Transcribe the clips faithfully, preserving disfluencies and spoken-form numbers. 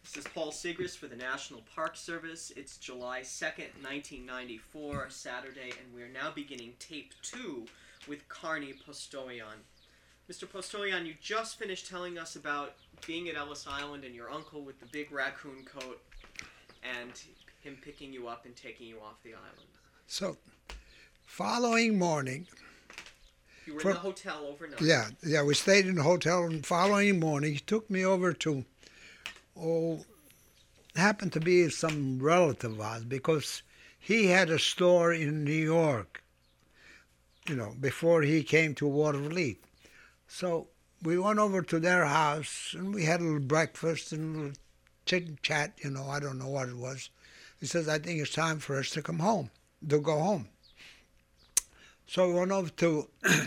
This is Paul Sigris for the National Park Service. It's July second, nineteen ninety-four, Saturday, and we're now beginning tape two with Carney Postoyan. Mister Postoyan, you just finished telling us about being at Ellis Island and your uncle with the big raccoon coat and him picking you up and taking you off the island. So, following morning... You were for, in the hotel overnight. Yeah, yeah, we stayed in the hotel, and following morning he took me over to, oh, happened to be some relative of ours, because he had a store in New York, you know, before he came to Watervliet. So we went over to their house, and we had a little breakfast and a little chit-chat, you know, I don't know what it was. He says, I think it's time for us to come home, to go home. So we went over to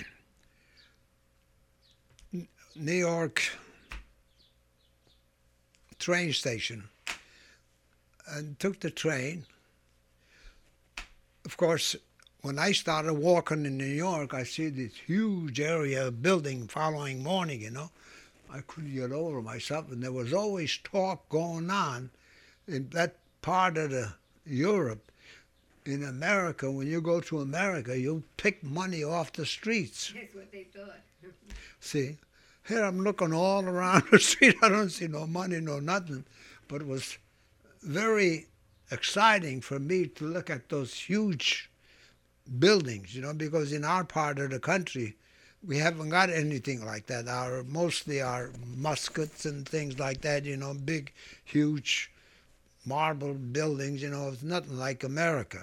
New York train station and took the train. Of course, when I started walking in New York, I see this huge area of building following morning, you know. I couldn't get over myself, and there was always talk going on in that part of the Europe. In America, when you go to America, you pick money off the streets. That's what they thought. See, here I'm looking all around the street. I don't see no money, no nothing. But it was very exciting for me to look at those huge buildings, you know, because in our part of the country, we haven't got anything like that. Our mostly our muskets and things like that, you know, big, huge marble buildings, you know, it's nothing like America.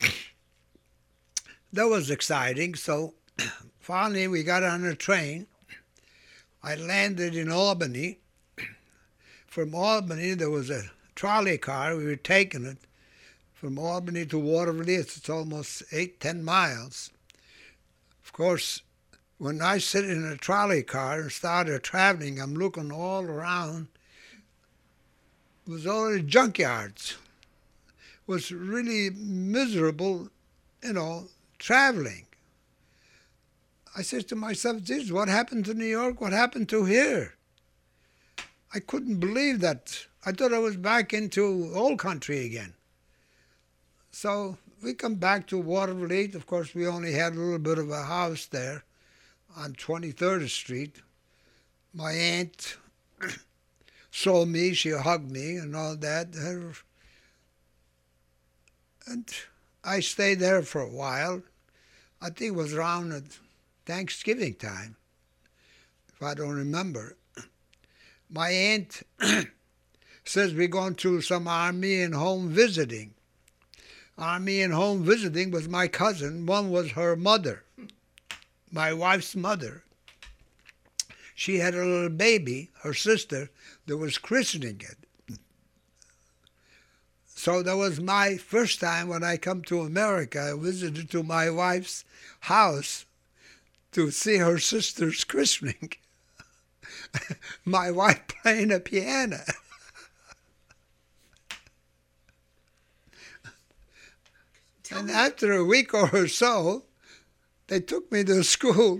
That was exciting. So finally we got on a train. I landed in Albany. From Albany there was a trolley car. We were taking it from Albany to Watervliet. It's almost eight, ten miles. Of course, when I sit in a trolley car and started traveling, I'm looking all around. It was all the junkyards. It was really miserable, you know, traveling. I said to myself, geez, what happened to New York? What happened to here? I couldn't believe that. I thought I was back into old country again. So we come back to Watervliet. Of course, we only had a little bit of a house there on twenty-third Street. My aunt saw me, she hugged me and all that. And I stayed there for a while. I think it was around at Thanksgiving time, if I don't remember. My aunt says we're going to some army and home visiting. Army and home visiting was my cousin. One was her mother, my wife's mother. She had a little baby, her sister, that was christening it. So that was my first time when I come to America. I visited to my wife's house to see her sister's christening. My wife playing a piano. And after a week or so, they took me to school.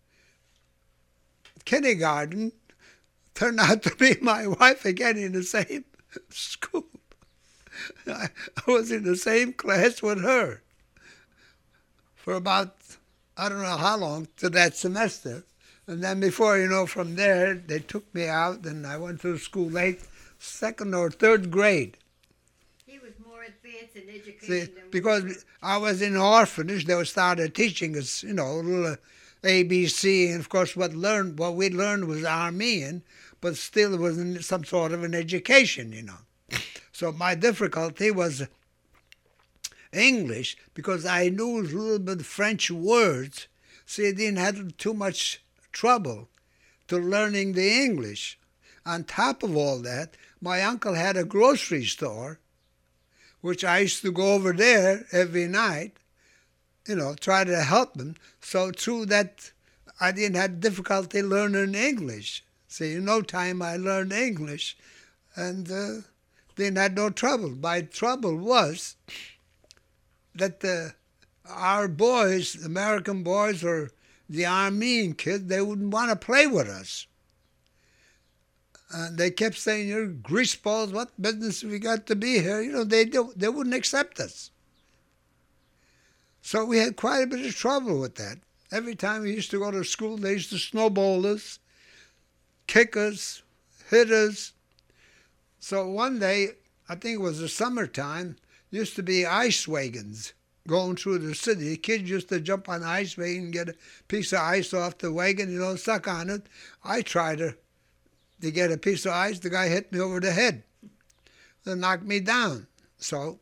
Kindergarten turned out to be my wife again in the same school. I was in the same class with her for about, I don't know how long, to that semester. And then before you know, from there, they took me out and I went to school late, second or third grade. He was more advanced in education See, than because we were. I was in an orphanage, they started teaching us, you know, a little A B C, and of course what learned what we learned was Armenian, but still it was some sort of an education, you know. So my difficulty was English, because I knew a little bit of French words, so I didn't have too much trouble to learning the English. On top of all that, my uncle had a grocery store, which I used to go over there every night, you know, try to help him. So through that, I didn't have difficulty learning English. See, in no time I learned English, and uh, didn't have no trouble. My trouble was that the, our boys, American boys or the Armenian kids, they wouldn't want to play with us. And they kept saying, "You're grease balls. What business we got to be here?" You know, they do, they wouldn't accept us. So we had quite a bit of trouble with that. Every time we used to go to school, they used to snowball us, kick us, hit us. So one day, I think it was the summertime, used to be ice wagons going through the city. Kids used to jump on the ice wagon and get a piece of ice off the wagon, you know, suck on it. I tried to, to get a piece of ice. The guy hit me over the head and knocked me down. So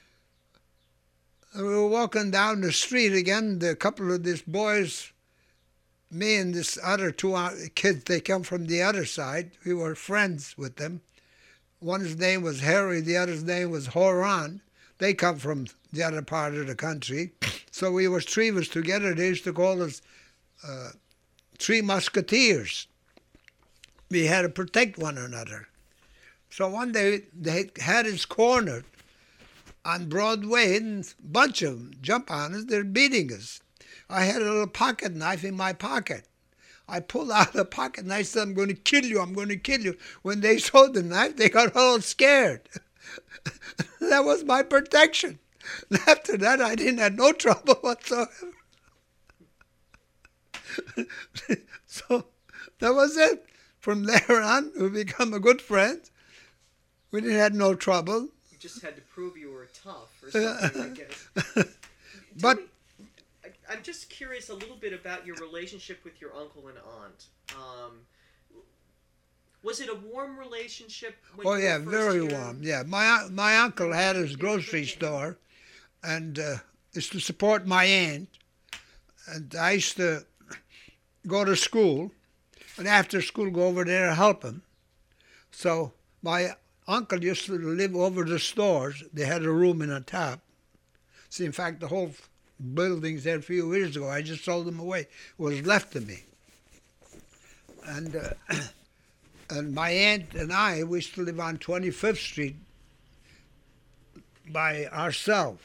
we were walking down the street again. A couple of these boys, me and this other two kids, they come from the other side. We were friends with them. One's name was Harry, the other's name was Horan. They come from the other part of the country. So we were three of us together. They used to call us uh, Three Musketeers. We had to protect one another. So one day they had us cornered on Broadway, and a bunch of them jump on us. They're beating us. I had a little pocket knife in my pocket. I pulled out the pocket knife and said, "I'm going to kill you, I'm going to kill you." When they saw the knife, they got all scared. That was my protection. And after that, I didn't have no trouble whatsoever. So that was it. From there on, we become a good friends. We didn't have no trouble. You just had to prove you were tough or something, I guess. But me, I, I'm just curious a little bit about your relationship with your uncle and aunt. Um, was it a warm relationship? When oh you yeah, were first very here? warm. Yeah, my my uncle had his grocery store, and uh, used to support my aunt. And I used to go to school, and after school go over there and help him. So my uncle used to live over the stores. They had a room in the top. See, in fact, the whole buildings there a few years ago, I just sold them away. It was left to me. And uh, and my aunt and I, we used to live on twenty-fifth Street by ourselves.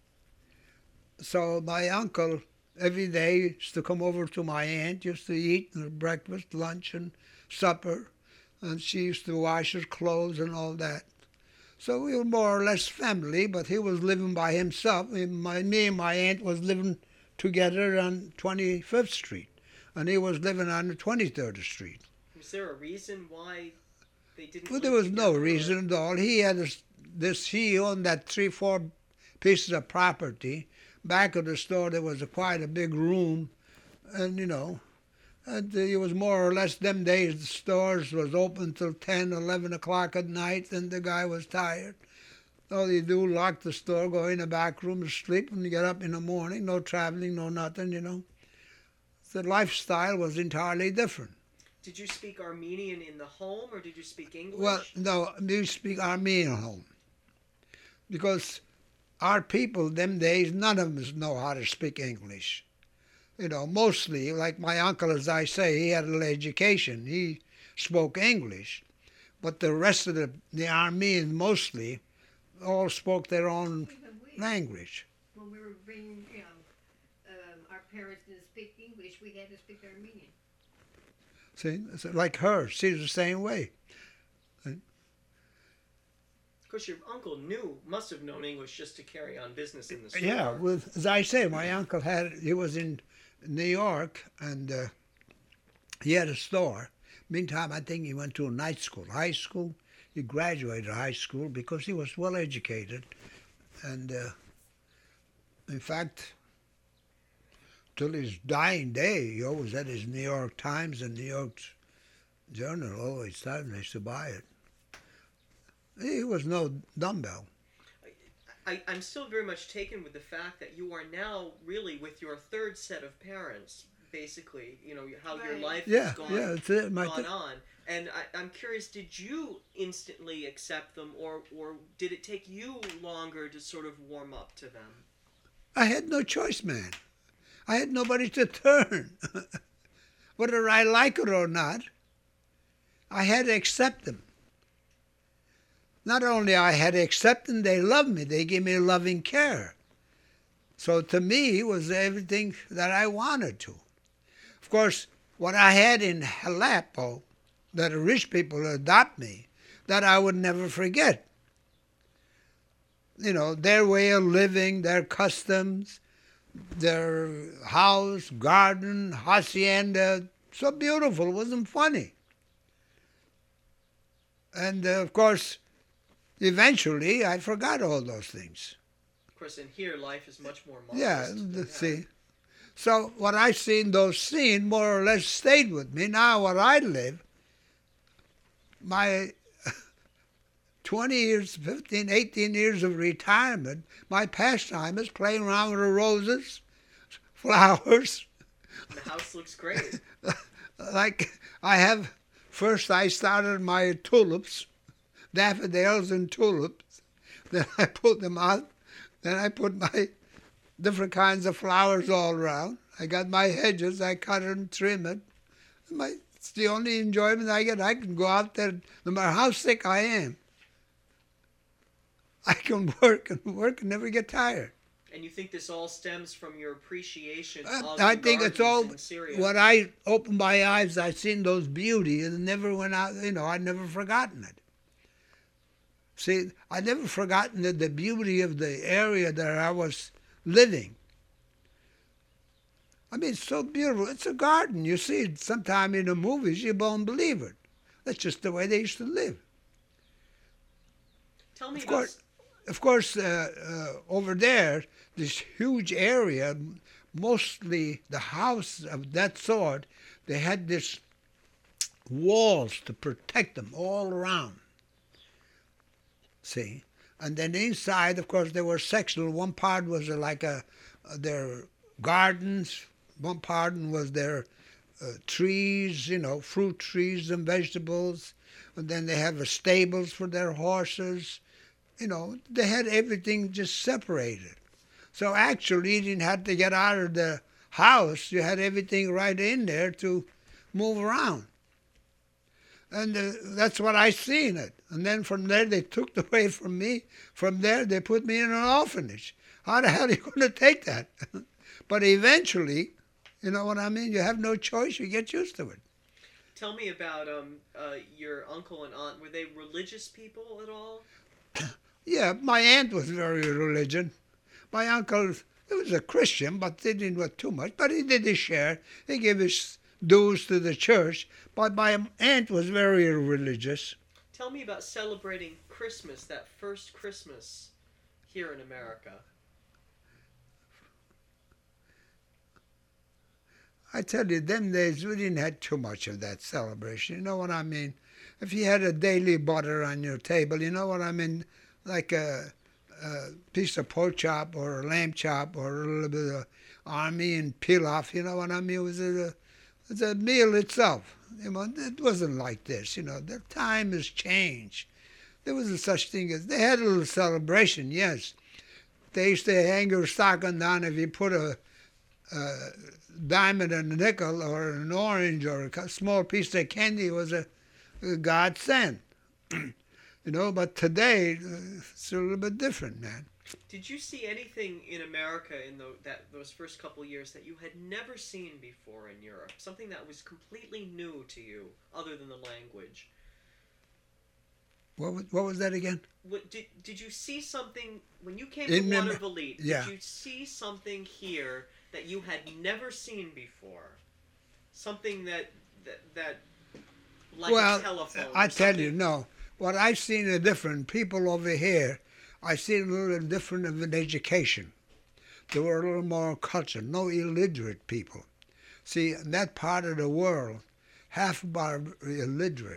So my uncle, every day, used to come over to my aunt, used to eat breakfast, lunch, and supper. And she used to wash his clothes and all that. So we were more or less family, but he was living by himself. My, me and my aunt was living together on twenty-fifth Street, and he was living on the twenty-third Street. Was there a reason why they didn't? Well, live there was no together, reason at all. He had this, this, he owned that three, four pieces of property. Back of the store, there was a, quite a big room, and, you know, and it was more or less them days the stores was open till ten, eleven o'clock at night, and the guy was tired. All you do, lock the store, go in the back room and sleep, and you get up in the morning, no traveling, no nothing, you know. The lifestyle was entirely different. Did you speak Armenian in the home, or did you speak English? Well, no, we speak Armenian home. Because our people, them days, none of us know how to speak English. You know, mostly, like my uncle, as I say, he had a little education. He spoke English. But the rest of the, the Armenians, mostly, all spoke their own Even we, language. when we were being, you know, um, our parents didn't speak English, we had to speak Armenian. See, so like her, she's the same way. Of course, your uncle knew, must have known English just to carry on business in the store. Yeah, well, as I say, my uncle had, he was in New York, and uh, he had a store. Meantime, I think he went to a night school, high school. He graduated high school because he was well educated. And uh, in fact, till his dying day, he always had his New York Times and New York Journal always time they used to buy it. He was no dumbbell. I, I'm still very much taken with the fact that you are now really with your third set of parents, basically, you know, how your Right. life Yeah, has gone, yeah, that's it. My gone th- on. And I, I'm curious, did you instantly accept them, or, or did it take you longer to sort of warm up to them? I had no choice, man. I had nobody to turn. Whether I like it or not, I had to accept them. Not only I had to accept them, they loved me. They gave me loving care. So to me, it was everything that I wanted to. Of course, what I had in Aleppo that are rich people adopt me, that I would never forget. You know, their way of living, their customs, their house, garden, hacienda, so beautiful, it wasn't funny. And uh, of course, eventually I forgot all those things. Of course, in here, life is much more modest. Yeah, than the- that. see. So what I seen, those scenes, more or less stayed with me. Now where I live, my twenty years, fifteen, eighteen years of retirement, my pastime is playing around with the roses, flowers. The house looks great. Like I have, first I started my tulips, daffodils and tulips. Then I put them out. Then I put my different kinds of flowers all around. I got my hedges. I cut it and trim it. My, it's the only enjoyment I get. I can go out there, no matter how sick I am. I can work and work and never get tired. And you think this all stems from your appreciation I, of I the think it's gardens all, in Syria? when I opened my eyes, I seen those beauty and never went out, you know, I'd never forgotten it. See, I never forgotten the, the beauty of the area that I was living. I mean, it's so beautiful. It's a garden. You see it sometime in the movies, you won't believe it. That's just the way they used to live. Tell me Of about... course, of course, uh, uh, over there, this huge area, mostly the house of that sort, they had this walls to protect them all around. See? And then inside, of course, there were sectional. One part was like a, their gardens. One part was their uh, trees, you know, fruit trees and vegetables. And then they have the stables for their horses. You know, they had everything just separated. So actually, you didn't have to get out of the house. You had everything right in there to move around. And uh, that's what I seen it. And then from there, they took it away from me. From there, they put me in an orphanage. How the hell are you going to take that? But eventually, you know what I mean? You have no choice. You get used to it. Tell me about um, uh, your uncle and aunt. Were they religious people at all? Yeah, my aunt was very religious. My uncle, he was a Christian, but he didn't do too much. But he did his share. He gave his dues to the church. But my aunt was very religious. Tell me about celebrating Christmas, that first Christmas here in America. I tell you, them days we didn't have too much of that celebration. You know what I mean? If you had a daily butter on your table, you know what I mean? Like a, a piece of pork chop or a lamb chop or a little bit of army and pilaf, you know what I mean? It was a, it was a meal itself. You know, it wasn't like this. You know, the time has changed. There wasn't such thing as, they had a little celebration, yes. They used to hang your stocking down if you put a, a diamond and a nickel or an orange or a small piece of candy. It was a, a godsend. You know, but today uh, it's a little bit different, man. Did you see anything in America in the, that those first couple years that you had never seen before in Europe? Something that was completely new to you, other than the language? What was, what was that again? What, did did you see something when you came In to Am- Watervliet? yeah. Did you see something here that you had never seen before? Something that that, that like well, a telephone. I or tell something? you, no. What I've seen are different. People over here, I see a little different of an education. They were a little more cultured, no illiterate people. See, in that part of the world, half of our illiterate.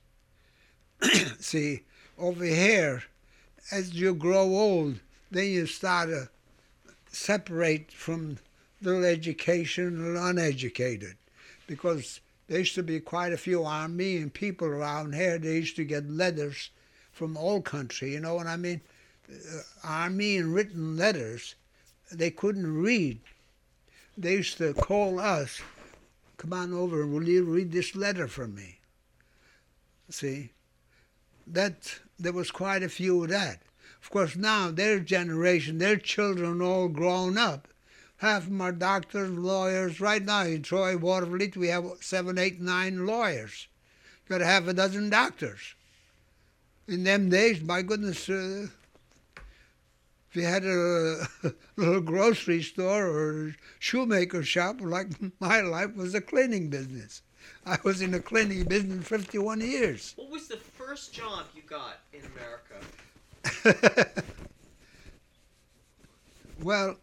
See, over here, as you grow old, then you start to separate from little education and uneducated. Because there used to be quite a few Armenian people around here. They used to get letters from old country, you know what I mean? Uh, Armenian written letters, they couldn't read. They used to call us, come on over, will you read this letter for me? See, that there was quite a few of that. Of course, now their generation, their children all grown up. Half of them are doctors, lawyers. Right now in Troy, Watervliet, we have seven, eight, nine lawyers. got half a dozen doctors. In them days, my goodness, uh, if you had a, a little grocery store or shoemaker shop, like my life was a cleaning business. I was in the cleaning business fifty-one years. What was the first job you got in America? Well,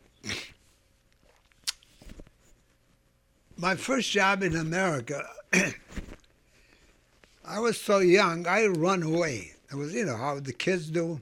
my first job in America, I was so young, I run away. It was, you know, how the kids do.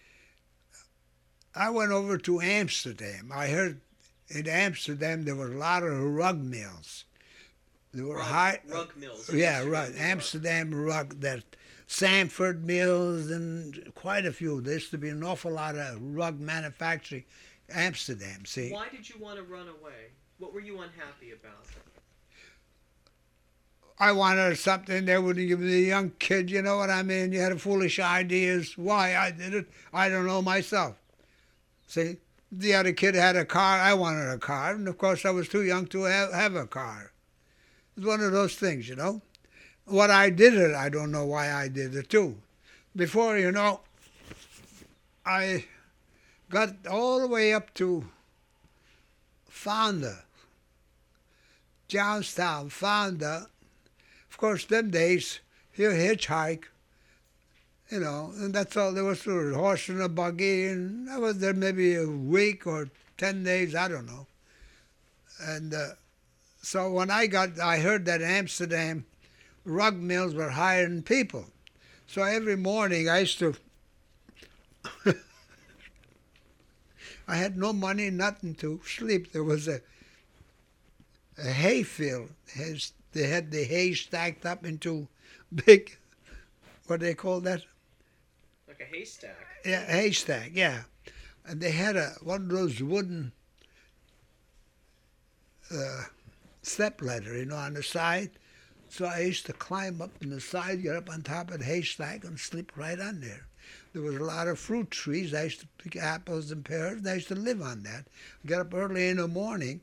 I went over to Amsterdam. I heard in Amsterdam there were a lot of rug mills. There were Rug, high, rug mills. yeah, right. Amsterdam rug, that Sanford Mills, and quite a few. There used to be an awful lot of rug manufacturing. Amsterdam, see. Why did you want to run away? What were you unhappy about? I wanted something that would give the young kid, you know what I mean? You had foolish ideas. Why I did it, I don't know myself. See, the other kid had a car, I wanted a car, and of course I was too young to have, have a car. It's one of those things, you know. What I did it, I don't know why I did it too. Before, you know, I got all the way up to Fonda, Johnstown, Fonda. Of course, them days, you hitchhike, you know, and that's all there was to it, horse and a buggy, and I was there maybe a week or ten days, I don't know. And uh, so when I got, I heard that Amsterdam rug mills were hiring people. So every morning I used to, I had no money, nothing to sleep. There was a, a hay field. They had the hay stacked up into big, what do they call that? Like a haystack. Yeah, haystack, yeah. And they had a one of those wooden uh, step ladder, you know, on the side. So I used to climb up on the side, get up on top of the haystack, and sleep right on there. There was a lot of fruit trees. I used to pick apples and pears, and I used to live on that. Get up early in the morning.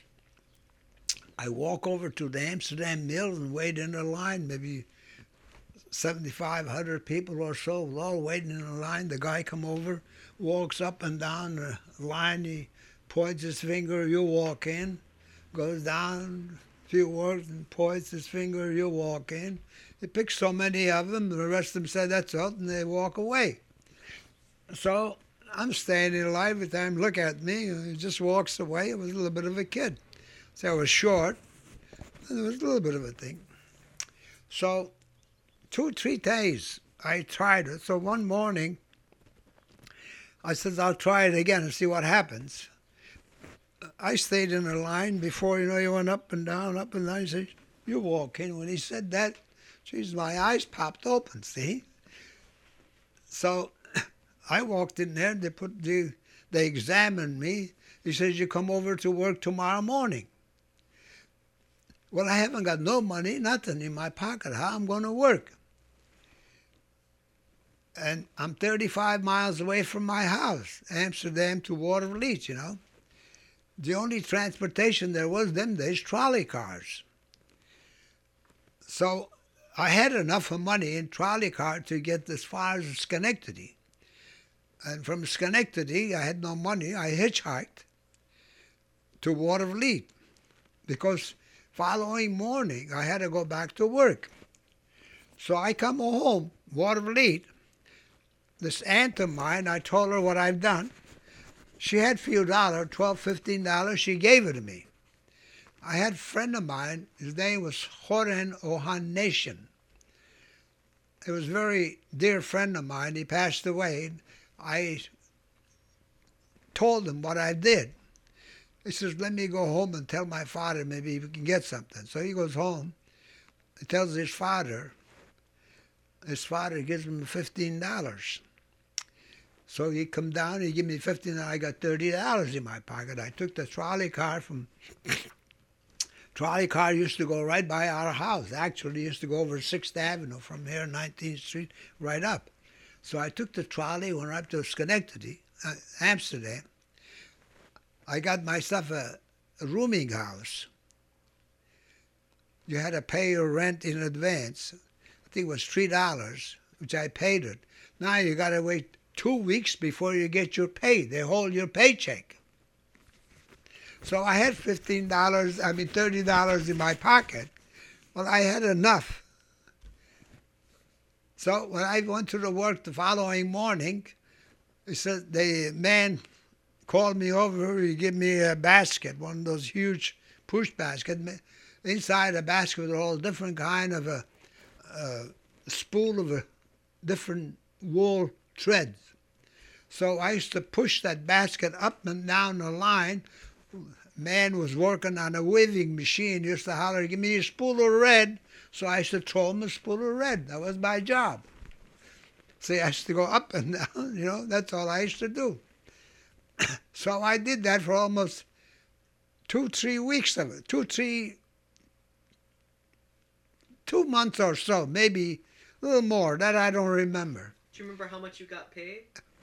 I walk over to the Amsterdam Mills and wait in a line, maybe seventy-five hundred people or so, all waiting in a line. The guy come over, walks up and down the line. He points his finger, you walk in. Goes down a few words and points his finger, you walk in. He picks so many of them, the rest of them say that's all, and they walk away. So I'm standing in line, every time look at me, and he just walks away. It was a little bit of a kid. So I was short, and it was a little bit of a thing. So two, three days I tried it. So one morning I said, I'll try it again and see what happens. I stayed in the line before, you know, he went up and down, up and down. He said, you walk in. When he said that, geez, my eyes popped open, see? So I walked in there, they put the, they examined me. He says, you come over to work tomorrow morning. Well, I haven't got no money, nothing in my pocket. How am I going to work? And I'm thirty-five miles away from my house, Amsterdam to Watervliet, you know. The only transportation there was them days, trolley cars. So I had enough of money in trolley car to get as far as Schenectady. And from Schenectady, I had no money. I hitchhiked to Watervliet because following morning I had to go back to work. So I come home, Watervliet. This aunt of mine, I told her what I've done. She had a few dollars, twelve, fifteen dollars. She gave it to me. I had a friend of mine. His name was Horan Ohanessian. He was a very dear friend of mine. He passed away. I told him what I did. He says, let me go home and tell my father maybe we can get something. So he goes home. He tells his father. His father gives him fifteen dollars. So he come down, he give me fifteen dollars, I got thirty dollars in my pocket. I took the trolley car from, trolley car used to go right by our house. Actually, it used to go over sixth Avenue from here, nineteenth Street, right up. So I took the trolley, went up to Schenectady, uh, Amsterdam. I got myself a, a rooming house. you had to pay your rent in advance. I think it was three dollars, which I paid it. Now you got to wait two weeks before you get your pay. They hold your paycheck. So I had fifteen dollars, I mean thirty dollars in my pocket. Well, I had enough. So when I went to the work the following morning, he said, the man called me over, he gave me a basket, one of those huge push baskets. Inside the basket were all different kind of a, a spool of a different wool threads. So I used to push that basket up and down the line. Man was working on a weaving machine, used to holler, give me a spool of red. So I used to throw him a spool of red. That was my job. See, I used to go up and down, you know, that's all I used to do. So I did that for almost two, three weeks of it, two, three, two months or so, maybe a little more. That I don't remember. Do you remember how much you got paid?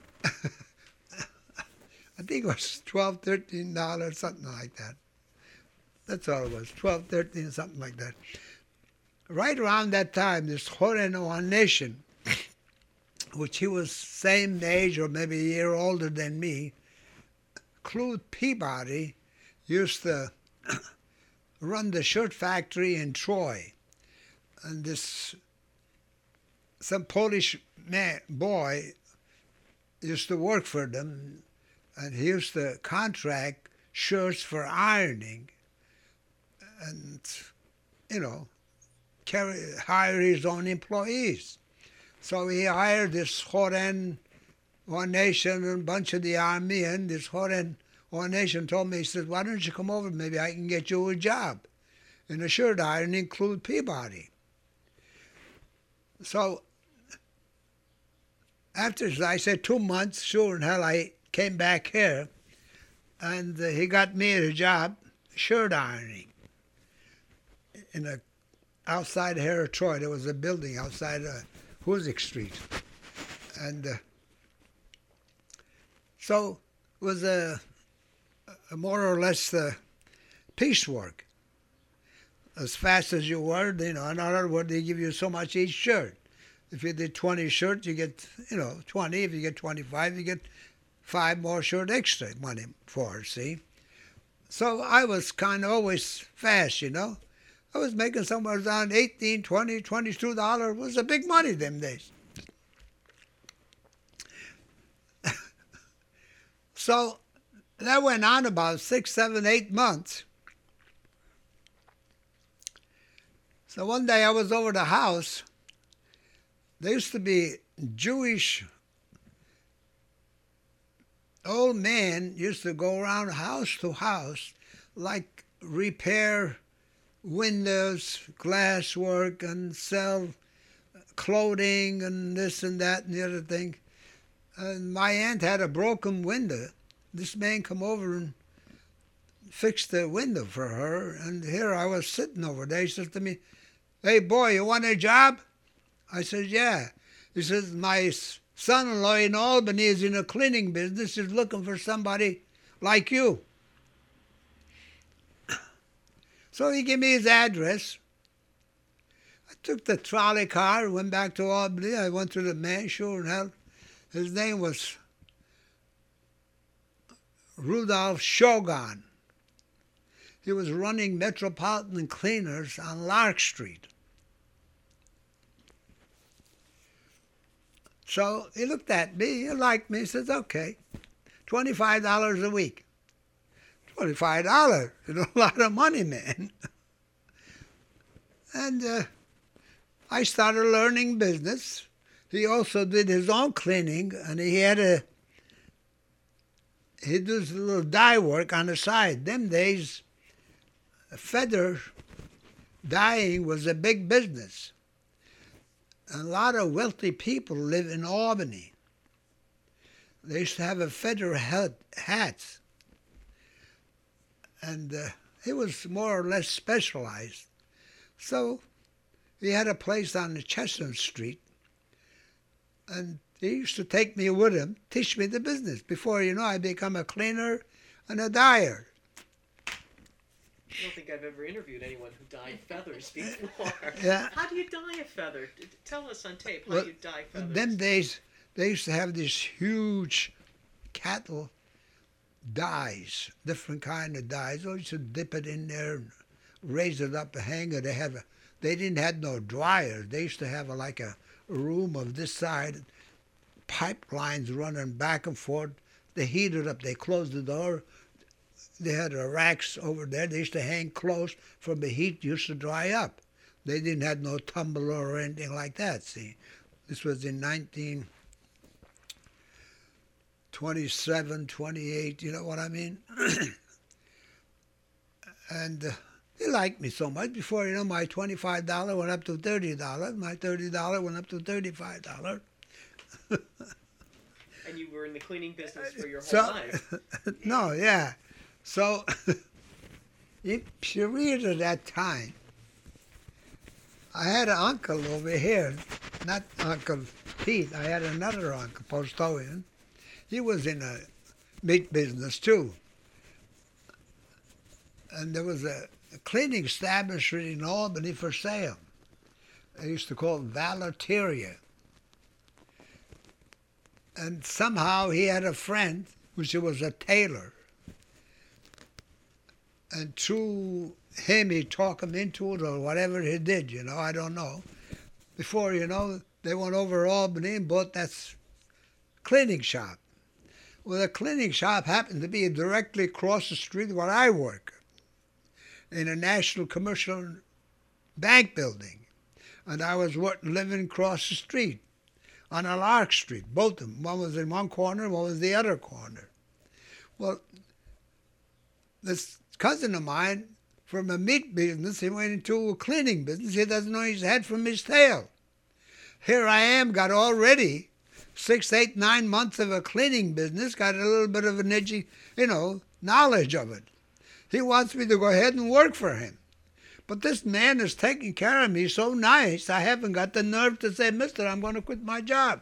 I think it was twelve, thirteen dollars, something like that. That's all it was, twelve, thirteen, something like that. Right around that time, this Horen Nation, which he was same age or maybe a year older than me, Claude Peabody used to run the shirt factory in Troy. And this, some Polish man, boy used to work for them, and he used to contract shirts for ironing and, you know, carry, hire his own employees. So he hired this Horen One Nation and a bunch of the army, and this Horen One Nation told me, he said, why don't you come over, maybe I can get you a job in a shirt ironing, Claude Peabody. So after, I said, two months, sure in hell, I came back here, and uh, he got me a job, shirt ironing, in a outside here of Troy. There was a building outside uh, Hoosick Street. And uh, so it was a, a more or less uh, piecework. As fast as you were, you know, in other words, they give you so much each shirt. If you did twenty shirts, you get, you know, twenty. If you get twenty-five, you get five more shirt extra money for, see? So I was kind of always fast, you know. I was making somewhere around eighteen, twenty, twenty-two dollars. It was a big money them days. So that went on about six, seven, eight months. So one day I was over the house. There used to be Jewish old men used to go around house to house, like repair windows, glasswork, and sell clothing and this and that and the other thing. And my aunt had a broken window. This man come over and fixed the window for her, and here I was sitting over there. He says to me, hey, boy, you want a job? I said, yeah. He says, my son-in-law in Albany is in a cleaning business. He's looking for somebody like you. So he gave me his address. I took the trolley car, went back to Albany. I went to the man, sure and hell. His name was Rudolph Shogun. He was running Metropolitan Cleaners on Lark Street. So he looked at me, he liked me, he says, okay, twenty-five dollars a week. twenty-five dollars, you know, a lot of money, man. And uh, I started learning business. He also did his own cleaning, and he had a, he does a little dye work on the side. Them days, feather dyeing was a big business. A lot of wealthy people live in Albany. They used to have a feather hat, hats. And uh, it was more or less specialized. So he had a place on the Chestnut Street. And he used to take me with him, teach me the business. Before you know, I become a cleaner and a dyer. I don't think I've ever interviewed anyone who dyed feathers before. Yeah. How do you dye a feather? D- Tell us on tape how Well, you dye feathers. In them days, they used to have these huge cattle dyes, different kind of dyes. They used to dip it in there and raise it up a hanger. They have a, they didn't have no dryer. They used to have a, like a room of this side, pipelines running back and forth. They heated up. They closed the door. They had the racks over there. They used to hang close from the heat used to dry up. They didn't have no tumbler or anything like that, see. This was in nineteen twenty-seven, twenty-eight, you know what I mean? And uh, they liked me so much. Before, you know, my twenty-five dollars went up to thirty dollars. My thirty dollars went up to thirty-five dollars. And you were in the cleaning business for your whole So, life. no, yeah. So, in period at that time, I had an uncle over here, not Uncle Pete. I had another uncle, Postoian. He was in a meat business too. And there was a, a cleaning establishment in Albany for sale. They used to call it Valeteria. And somehow he had a friend, which was a tailor. And through him, he talked him into it or whatever he did, you know, I don't know. Before, you know, they went over to Albany and bought that cleaning shop. Well, the cleaning shop happened to be directly across the street where I work, in a National Commercial Bank building. And I was working, living across the street on a Lark Street, both of them. One was in one corner, one was the other corner. Well, this cousin of mine, from a meat business, he went into a cleaning business. He doesn't know his head from his tail. Here I am, got already six, eight, nine months of a cleaning business, got a little bit of an edgy, you know, knowledge of it. He wants me to go ahead and work for him. But this man is taking care of me so nice, I haven't got the nerve to say, mister, I'm going to quit my job.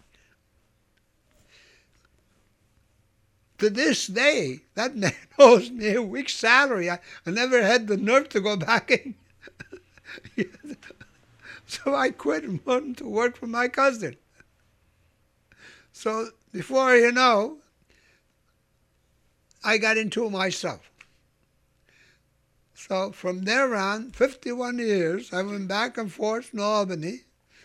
To this day, that man owes me a week's salary. I, I never had the nerve to go back in. So I quit and went to work for my cousin. So before you know, I got into it myself. So from there on, fifty-one years, I went back and forth in Albany.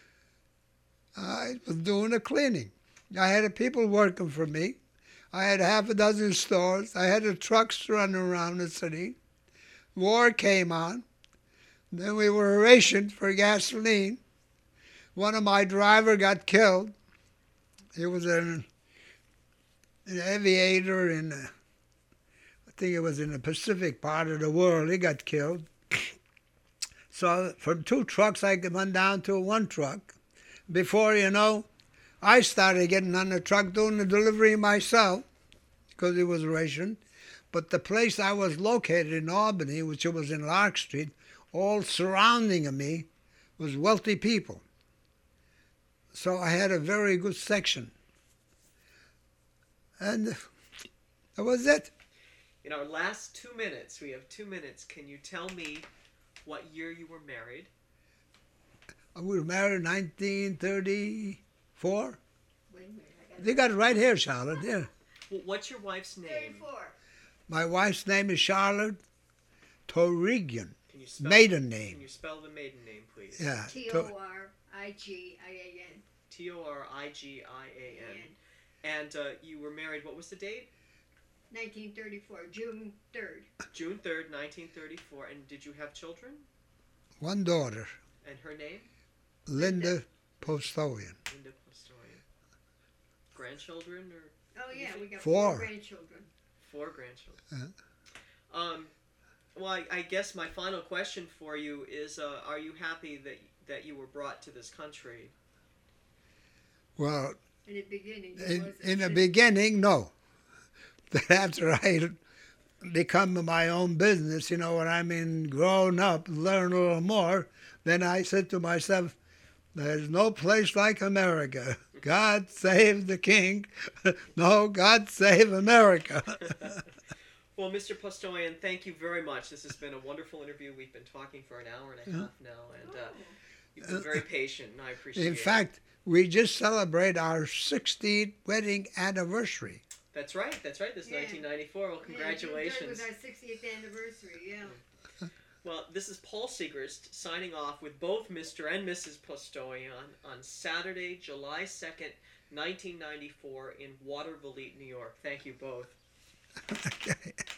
I was doing the cleaning. I had people working for me. I had half a dozen stores. I had the trucks running around the city. War came on. Then we were rationed for gasoline. One of my drivers got killed. He was an, an aviator in, uh, I think it was in the Pacific part of the world. He got killed. So from two trucks, I went down to one truck. Before you know, I started getting on the truck doing the delivery myself because it was rationed. But the place I was located in Albany, which was in Lark Street, all surrounding me was wealthy people. So I had a very good section. And that was it. In our last two minutes, we have two minutes. Can you tell me what year you were married? We were married in nineteen thirty-four. Wait a minute, I got They got it right here, Charlotte. Yeah. Well, what's your wife's name? thirty-four. My wife's name is Charlotte Torigian. Can you spell, Maiden Can name. you spell the maiden name, please? Yeah. T To- O R I G I A N. T O R I G I A N. And uh, you were married, what was the date? nineteen thirty-four, June third. June third, nineteen thirty-four. And did you have children? One daughter, And her name? Linda Postoian. Linda Postorian. Grandchildren or Oh, yeah, we got Four. four grandchildren. four grandchildren? Um, well, I, I guess my final question for you is, uh, are you happy that that you were brought to this country? Well, In the beginning, it in, wasn't. in the beginning, no. Then after I become my own business, you know what I mean, grown up, learn a little more, then I said to myself, there's no place like America. God save the king. No, God save America. Well, Well, Mister Postoyan, thank you very much. This has been a wonderful interview. We've been talking for an hour and a half now, and uh, you've been very patient, and I appreciate it. In fact, we just celebrate our sixtieth wedding anniversary. That's right. That's right. This is Yeah. nineteen ninety-four. Well, congratulations. Yeah, June third was our sixtieth anniversary. Yeah. Well, this is Paul Segrist signing off with both Mister and Missus Postoyan on Saturday, July second, nineteen ninety-four in Watervliet, New York. Thank you both. Okay.